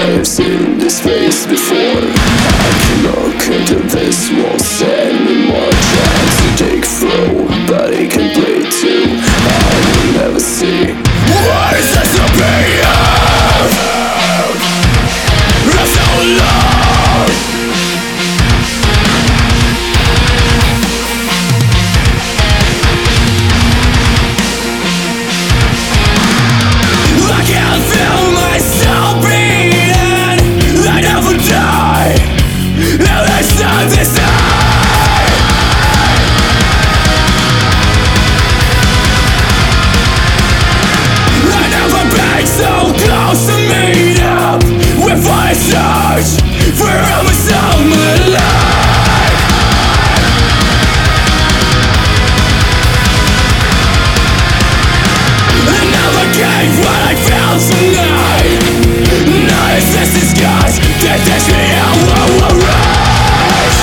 I've seen this face before. I can look into this walls anymore. Trying to take through, but he can play too. I will never see what is this to be of? I'm so alone. I can't feel myself beating. I never die. At least not this time. I never been so close to meet up with what I search for myself, my life. I never gave what I felt tonight. Not a sense disguise that takes me out of rise.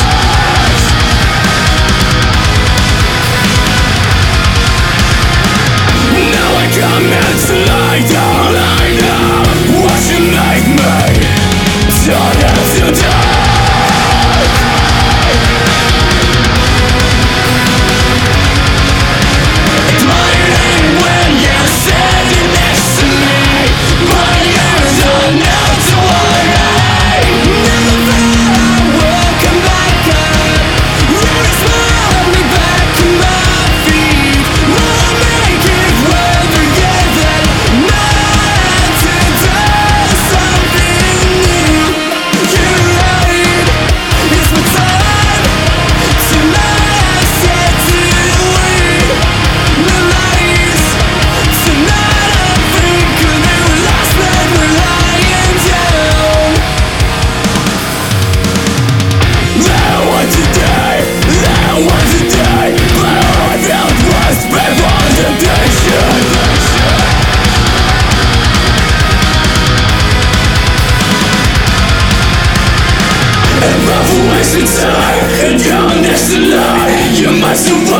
Now I come out to lie down. Watch you make me turn into dark. It's bleeding when you're sitting next to me. My ears are not to worry. Never thought I would come back up. Really smile me back to my feet. Wanna make it worth forgetting. Not to do something new. You're right, it's my time. Tonight I said to leave. The lights. Tonight I'm thinking they were lost when we're lying down. I want to die, but all I felt was representation. If I'm wasting time and you're next to lie, you must have